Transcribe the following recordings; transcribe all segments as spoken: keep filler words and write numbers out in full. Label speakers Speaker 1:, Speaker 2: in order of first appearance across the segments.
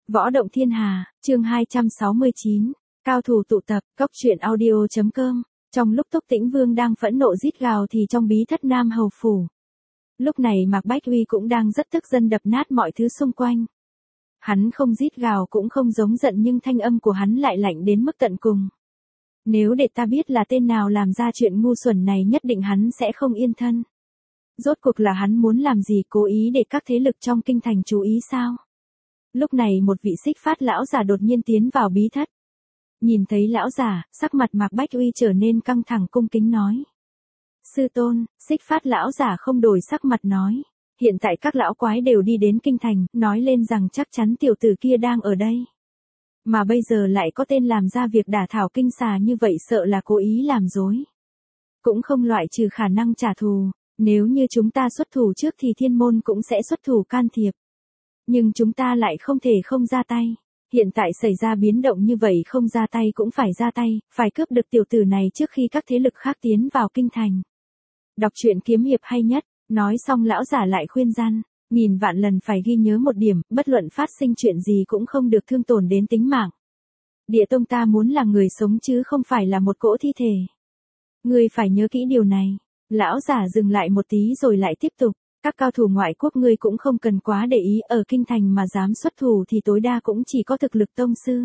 Speaker 1: Võ động thiên hà, chương hai trăm sáu mươi chín, cao thủ tụ tập, cốc truyện audio.com. Trong lúc Túc Tĩnh Vương đang phẫn nộ rít gào thì trong bí thất Nam Hầu Phủ. Lúc này Mạc Bách Uy cũng đang rất tức giận đập nát mọi thứ xung quanh. Hắn không rít gào cũng không giống giận nhưng thanh âm của hắn lại lạnh đến mức tận cùng. Nếu để ta biết là tên nào làm ra chuyện ngu xuẩn này nhất định hắn sẽ không yên thân. Rốt cuộc là hắn muốn làm gì, cố ý để các thế lực trong kinh thành chú ý sao? Lúc này một vị Xích Phát lão giả đột nhiên tiến vào bí thất. Nhìn thấy lão giả, sắc mặt Mạc Bách Uy trở nên căng thẳng cung kính nói. Sư tôn, Xích Phát lão giả không đổi sắc mặt nói. Hiện tại các lão quái đều đi đến kinh thành, nói lên rằng chắc chắn tiểu tử kia đang ở đây. Mà bây giờ lại có tên làm ra việc đả thảo kinh xà như vậy, sợ là cố ý làm dối. Cũng không loại trừ khả năng trả thù, nếu như chúng ta xuất thủ trước thì thiên môn cũng sẽ xuất thủ can thiệp. Nhưng chúng ta lại không thể không ra tay. Hiện tại xảy ra biến động như vậy, không ra tay cũng phải ra tay, phải cướp được tiểu tử này trước khi các thế lực khác tiến vào kinh thành. Đọc truyện kiếm hiệp hay nhất, nói xong lão giả lại khuyên gian, nghìn vạn lần phải ghi nhớ một điểm, bất luận phát sinh chuyện gì cũng không được thương tổn đến tính mạng. Địa tông ta muốn là người sống chứ không phải là một cỗ thi thể. Ngươi phải nhớ kỹ điều này. Lão giả dừng lại một tí rồi lại tiếp tục. Các cao thủ ngoại quốc ngươi cũng không cần quá để ý, ở kinh thành mà dám xuất thủ thì tối đa cũng chỉ có thực lực tông sư.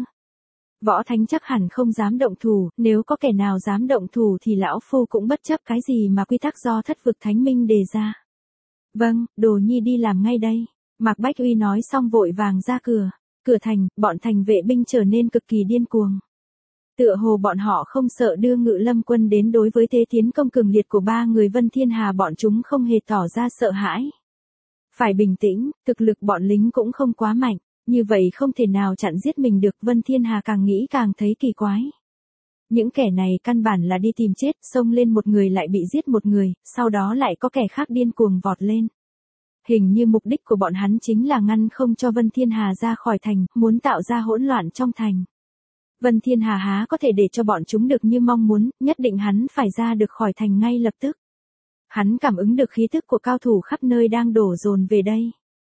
Speaker 1: Võ thánh chắc hẳn không dám động thủ, nếu có kẻ nào dám động thủ thì lão phu cũng bất chấp cái gì mà quy tắc do thất vực thánh minh đề ra. Vâng, đồ nhi đi làm ngay đây. Mạc Bách Uy nói xong vội vàng ra cửa. Cửa thành, bọn thành vệ binh trở nên cực kỳ điên cuồng. Tựa hồ bọn họ không sợ đưa Ngự Lâm quân đến, đối với thế tiến công cường liệt của ba người Vân Thiên Hà bọn chúng không hề tỏ ra sợ hãi. Phải bình tĩnh, thực lực bọn lính cũng không quá mạnh, như vậy không thể nào chặn giết mình được. Vân Thiên Hà càng nghĩ càng thấy kỳ quái. Những kẻ này căn bản là đi tìm chết, xông lên một người lại bị giết một người, sau đó lại có kẻ khác điên cuồng vọt lên. Hình như mục đích của bọn hắn chính là ngăn không cho Vân Thiên Hà ra khỏi thành, muốn tạo ra hỗn loạn trong thành. Vân Thiên Hà há có thể để cho bọn chúng được như mong muốn, nhất định hắn phải ra được khỏi thành ngay lập tức. Hắn cảm ứng được khí tức của cao thủ khắp nơi đang đổ dồn về đây.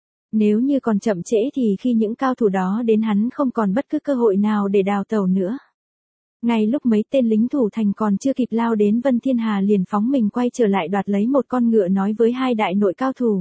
Speaker 1: Nếu như còn chậm trễ thì khi những cao thủ đó đến hắn không còn bất cứ cơ hội nào để đào tẩu nữa. Ngay lúc mấy tên lính thủ thành còn chưa kịp lao đến, Vân Thiên Hà liền phóng mình quay trở lại đoạt lấy một con ngựa, nói với hai đại nội cao thủ.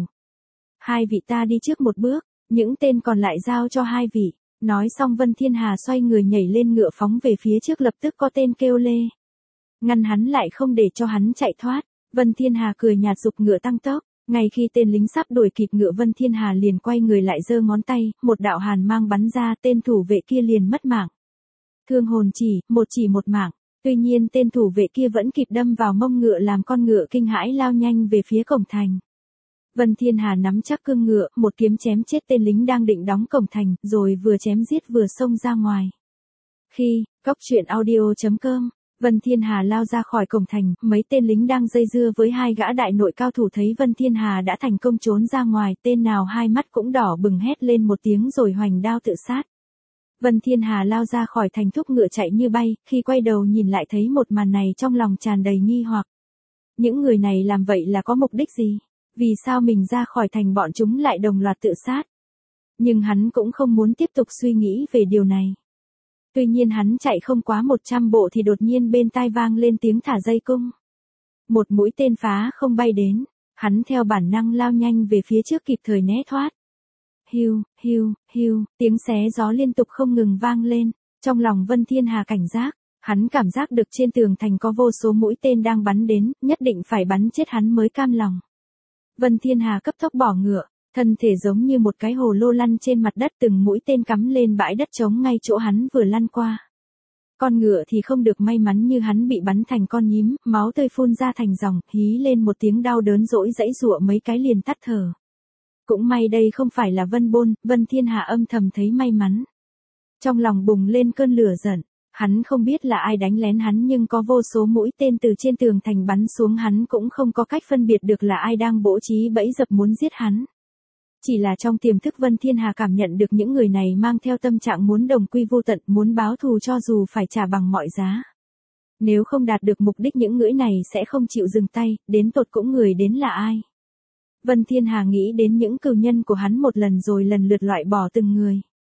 Speaker 1: Hai vị ta đi trước một bước, những tên còn lại giao cho hai vị. Nói xong Vân Thiên Hà xoay người nhảy lên ngựa phóng về phía trước, lập tức có tên kêu lê. Ngăn hắn lại không để cho hắn chạy thoát. Vân Thiên Hà cười nhạt giục ngựa tăng tốc. Ngay khi tên lính sắp đuổi kịp ngựa, Vân Thiên Hà liền quay người lại giơ ngón tay, một đạo hàn mang bắn ra, tên thủ vệ kia liền mất mạng. Thương hồn chỉ, một chỉ một mạng. Tuy nhiên tên thủ vệ kia vẫn kịp đâm vào mông ngựa, làm con ngựa kinh hãi lao nhanh về phía cổng thành. Vân Thiên Hà nắm chắc cương ngựa, một kiếm chém chết tên lính đang định đóng cổng thành, rồi vừa chém giết vừa xông ra ngoài. Khi, cốc truyện audio.com, Vân Thiên Hà lao ra khỏi cổng thành, mấy tên lính đang dây dưa với hai gã đại nội cao thủ thấy Vân Thiên Hà đã thành công trốn ra ngoài, tên nào hai mắt cũng đỏ bừng hét lên một tiếng rồi hoành đao tự sát. Vân Thiên Hà lao ra khỏi thành thúc ngựa chạy như bay, khi quay đầu nhìn lại thấy một màn này trong lòng tràn đầy nghi hoặc. Những người này làm vậy là có mục đích gì? Vì sao mình ra khỏi thành bọn chúng lại đồng loạt tự sát? Nhưng hắn cũng không muốn tiếp tục suy nghĩ về điều này. Tuy nhiên hắn chạy không quá một trăm bộ thì đột nhiên bên tai vang lên tiếng thả dây cung. Một mũi tên phá không bay đến, hắn theo bản năng lao nhanh về phía trước, kịp thời né thoát. Hiu, hiu, hiu, tiếng xé gió liên tục không ngừng vang lên, trong lòng Vân Thiên Hà cảnh giác. Hắn cảm giác được trên tường thành có vô số mũi tên đang bắn đến, nhất định phải bắn chết hắn mới cam lòng. Vân Thiên Hà cấp tốc bỏ ngựa, thân thể giống như một cái hồ lô lăn trên mặt đất, từng mũi tên cắm lên bãi đất trống ngay chỗ hắn vừa lăn qua. Con ngựa thì không được may mắn, như hắn bị bắn thành con nhím, máu tươi phun ra thành dòng, hí lên một tiếng đau đớn rỗi rẫy giụa mấy cái liền tắt thở. Cũng may đây không phải là Vân Bôn, Vân Thiên Hà âm thầm thấy may mắn. Trong lòng bùng lên cơn lửa giận. Hắn không biết là ai đánh lén hắn, nhưng có vô số mũi tên từ trên tường thành bắn xuống, hắn cũng không có cách phân biệt được là ai đang bố trí bẫy dập muốn giết hắn. Chỉ là trong tiềm thức Vân Thiên Hà cảm nhận được những người này mang theo tâm trạng muốn đồng quy vô tận, muốn báo thù cho dù phải trả bằng mọi giá. Nếu không đạt được mục đích những ngưỡi này sẽ không chịu dừng tay, đến tột cũng người đến là ai. Vân Thiên Hà nghĩ đến những cừu nhân của hắn một lần rồi lần lượt loại bỏ từng người.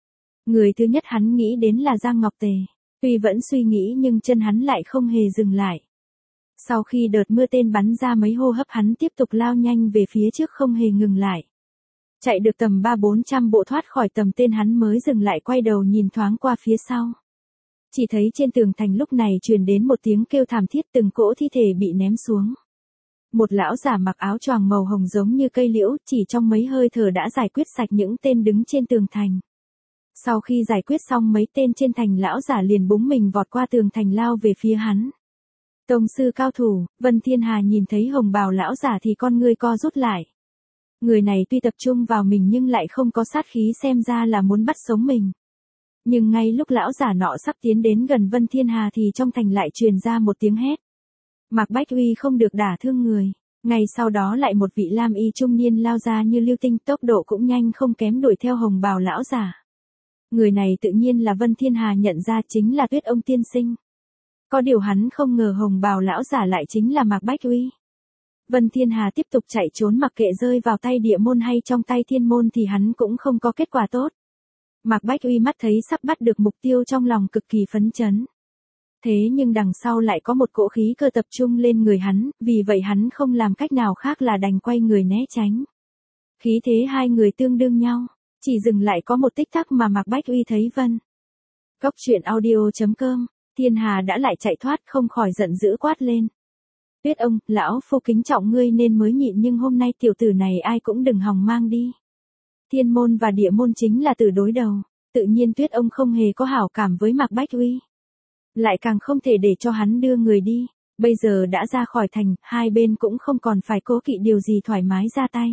Speaker 1: Người thứ nhất hắn nghĩ đến là Giang Ngọc Tề. Tuy vẫn suy nghĩ nhưng chân hắn lại không hề dừng lại. Sau khi đợt mưa tên bắn ra mấy hô hấp hắn tiếp tục lao nhanh về phía trước không hề ngừng lại. Chạy được tầm ba bốn trăm bộ thoát khỏi tầm tên hắn mới dừng lại quay đầu nhìn thoáng qua phía sau. Chỉ thấy trên tường thành lúc này truyền đến một tiếng kêu thảm thiết, từng cỗ thi thể bị ném xuống. Một lão giả mặc áo choàng màu hồng giống như cây liễu, chỉ trong mấy hơi thở đã giải quyết sạch những tên đứng trên tường thành. Sau khi giải quyết xong mấy tên trên thành, lão giả liền búng mình vọt qua tường thành lao về phía hắn. Tông sư cao thủ. Vân Thiên Hà nhìn thấy hồng bào lão giả thì con ngươi co rút lại. Người này tuy tập trung vào mình nhưng lại không có sát khí, xem ra là muốn bắt sống mình. Nhưng ngay lúc lão giả nọ sắp tiến đến gần Vân Thiên Hà thì trong thành lại truyền ra một tiếng hét. Mạc Bách Uy không được đả thương người. Ngay sau đó lại một vị lam y trung niên lao ra như lưu tinh, tốc độ cũng nhanh không kém đuổi theo hồng bào lão giả. Người này tự nhiên là Vân Thiên Hà nhận ra chính là Tuyết Ông tiên sinh. Có điều hắn không ngờ hồng bào lão giả lại chính là Mạc Bách Uy. Vân Thiên Hà tiếp tục chạy trốn, mặc kệ rơi vào tay địa môn hay trong tay thiên môn thì hắn cũng không có kết quả tốt. Mạc Bách Uy mắt thấy sắp bắt được mục tiêu trong lòng cực kỳ phấn chấn. Thế nhưng đằng sau lại có một cỗ khí cơ tập trung lên người hắn, vì vậy hắn không làm cách nào khác là đành quay người né tránh. Khí thế hai người tương đương nhau, chỉ dừng lại có một tích tắc mà Mạc Bách Uy thấy Vân. Cốc truyện audio chấm com, Thiên Hà đã lại chạy thoát, không khỏi giận dữ quát lên. Tuyết Ông, lão phu kính trọng ngươi nên mới nhịn, nhưng hôm nay tiểu tử này ai cũng đừng hòng mang đi. Thiên môn và địa môn chính là tử đối đầu, tự nhiên Tuyết Ông không hề có hảo cảm với Mạc Bách Uy. Lại càng không thể để cho hắn đưa người đi, bây giờ đã ra khỏi thành, hai bên cũng không còn phải cố kỵ điều gì, thoải mái ra tay.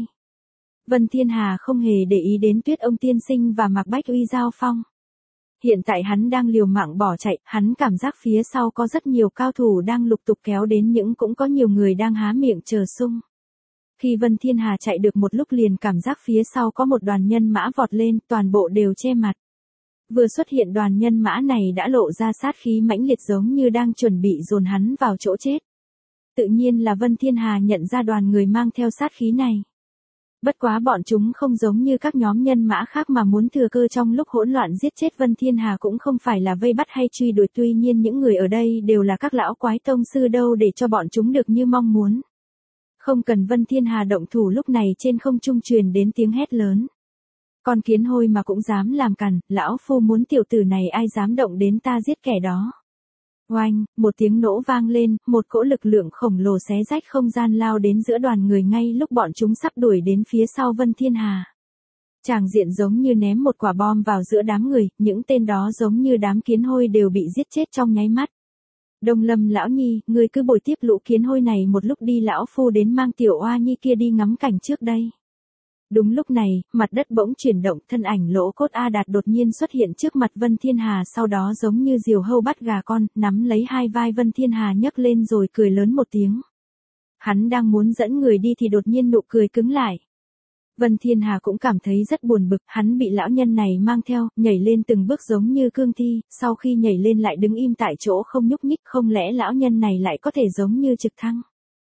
Speaker 1: Vân Thiên Hà không hề để ý đến Tuyết Ông tiên sinh và Mạc Bách Uy giao phong. Hiện tại hắn đang liều mạng bỏ chạy, hắn cảm giác phía sau có rất nhiều cao thủ đang lục tục kéo đến, nhưng cũng có nhiều người đang há miệng chờ sung. Khi Vân Thiên Hà chạy được một lúc liền cảm giác phía sau có một đoàn nhân mã vọt lên, toàn bộ đều che mặt. Vừa xuất hiện đoàn nhân mã này đã lộ ra sát khí mãnh liệt, giống như đang chuẩn bị dồn hắn vào chỗ chết. Tự nhiên là Vân Thiên Hà nhận ra đoàn người mang theo sát khí này. Bất quá bọn chúng không giống như các nhóm nhân mã khác mà muốn thừa cơ trong lúc hỗn loạn giết chết Vân Thiên Hà, cũng không phải là vây bắt hay truy đuổi, tuy nhiên những người ở đây đều là các lão quái tông sư, đâu để cho bọn chúng được như mong muốn. Không cần Vân Thiên Hà động thủ, lúc này trên không trung truyền đến tiếng hét lớn. Con kiến hôi mà cũng dám làm càn, lão phu muốn tiểu tử này ai dám động đến ta giết kẻ đó. Oanh, một tiếng nổ vang lên, một cỗ lực lượng khổng lồ xé rách không gian lao đến giữa đoàn người ngay lúc bọn chúng sắp đuổi đến phía sau Vân Thiên Hà. Tràng diện giống như ném một quả bom vào giữa đám người, những tên đó giống như đám kiến hôi đều bị giết chết trong nháy mắt. Đông Lâm lão nhi, ngươi cứ bồi tiếp lũ kiến hôi này một lúc đi, lão phu đến mang tiểu oa nhi kia đi ngắm cảnh trước đây. Đúng lúc này, mặt đất bỗng chuyển động, thân ảnh Lỗ Cốt A Đạt đột nhiên xuất hiện trước mặt Vân Thiên Hà, sau đó giống như diều hâu bắt gà con, nắm lấy hai vai Vân Thiên Hà nhấc lên rồi cười lớn một tiếng. Hắn đang muốn dẫn người đi thì đột nhiên nụ cười cứng lại. Vân Thiên Hà cũng cảm thấy rất buồn bực, hắn bị lão nhân này mang theo, nhảy lên từng bước giống như cương thi, sau khi nhảy lên lại đứng im tại chỗ không nhúc nhích, không lẽ lão nhân này lại có thể giống như trực thăng.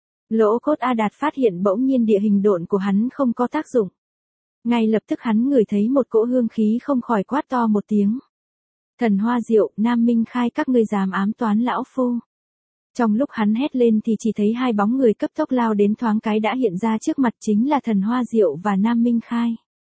Speaker 1: Lỗ Cốt A Đạt phát hiện bỗng nhiên địa hình độn của hắn không có tác dụng. Ngay lập tức hắn ngửi thấy một cỗ hương khí, không khỏi quát to một tiếng. Thần Hoa Diệu, Nam Minh Khai, các ngươi dám ám toán lão phu. Trong lúc hắn hét lên thì chỉ thấy hai bóng người cấp tốc lao đến, thoáng cái đã hiện ra trước mặt, chính là Thần Hoa Diệu và Nam Minh Khai.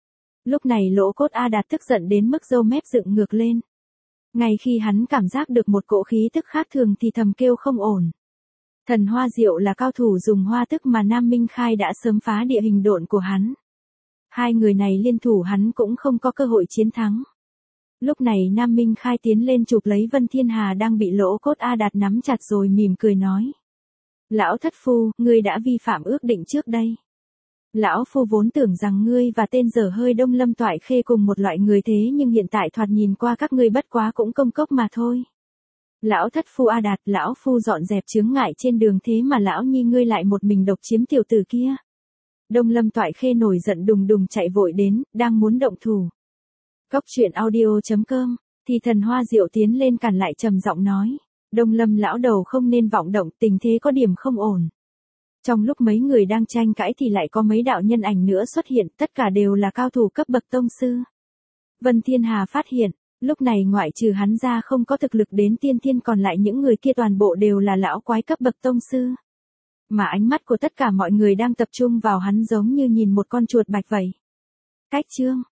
Speaker 1: Lúc này Lỗ Cốt A Đạt tức giận đến mức râu mép dựng ngược lên. Ngay khi hắn cảm giác được một cỗ khí tức khác thường thì thầm kêu không ổn. Thần Hoa Diệu là cao thủ dùng hoa tức mà Nam Minh Khai đã sớm phá địa hình độn của hắn. Hai người này liên thủ hắn cũng không có cơ hội chiến thắng. Lúc này Nam Minh Khai tiến lên chụp lấy Vân Thiên Hà đang bị Lỗ Cốt A Đạt nắm chặt rồi mỉm cười nói. Lão thất phu, ngươi đã vi phạm ước định trước đây. Lão phu vốn tưởng rằng ngươi và tên dở hơi Đông Lâm Toại Khê cùng một loại người, thế nhưng hiện tại thoạt nhìn qua các ngươi bất quá cũng công cốc mà thôi. Lão thất phu A Đạt, lão phu dọn dẹp chướng ngại trên đường, thế mà lão nhi ngươi lại một mình độc chiếm tiểu tử kia. Đông Lâm Toại Khê nổi giận đùng đùng chạy vội đến, đang muốn động thủ. Cốc truyện audio chấm com, thì Thần Hoa Diệu tiến lên cản lại, trầm giọng nói. Đông Lâm lão đầu không nên vọng động, tình thế có điểm không ổn. Trong lúc mấy người đang tranh cãi thì lại có mấy đạo nhân ảnh nữa xuất hiện, tất cả đều là cao thủ cấp bậc tông sư. Vân Thiên Hà phát hiện, Lúc này ngoại trừ hắn ra không có thực lực đến tiên thiên, còn lại những người kia toàn bộ đều là lão quái cấp bậc tông sư. Mà ánh mắt của tất cả mọi người đang tập trung vào hắn giống như nhìn một con chuột bạch vậy. Cách chương